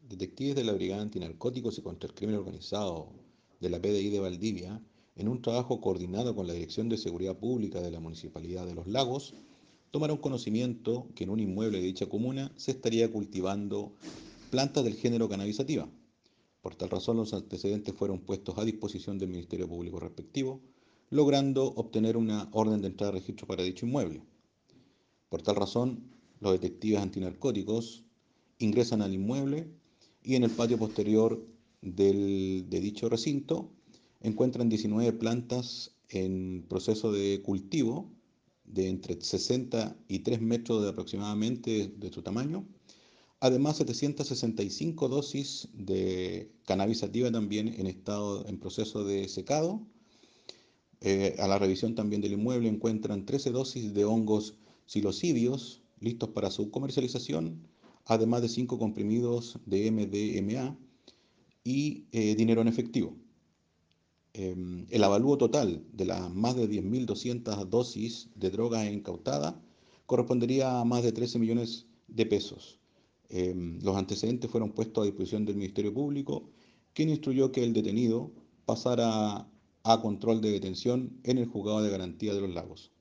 detectives de la Brigada Antinarcóticos y contra el Crimen Organizado de la PDI de Valdivia, en un trabajo coordinado con la Dirección de Seguridad Pública de la Municipalidad de Los Lagos, tomaron conocimiento que en un inmueble de dicha comuna se estaría cultivando plantas del género cannabisativa. Por tal razón, los antecedentes fueron puestos a disposición del Ministerio Público respectivo, logrando obtener una orden de entrada de registro para dicho inmueble. Por tal razón, los detectives antinarcóticos ingresan al inmueble y en el patio posterior de dicho recinto encuentran 19 plantas en proceso de cultivo de entre 60 y 3 metros de aproximadamente de su tamaño. Además, 765 dosis de cannabis sativa también en proceso de secado. A la revisión también del inmueble encuentran 13 dosis de hongos psilocibios listos para su comercialización, además de 5 comprimidos de MDMA y dinero en efectivo. El avalúo total de las más de 10.200 dosis de droga incautada correspondería a más de 13 millones de pesos. Los antecedentes fueron puestos a disposición del Ministerio Público, quien instruyó que el detenido pasara a control de detención en el Juzgado de Garantía de Los Lagos.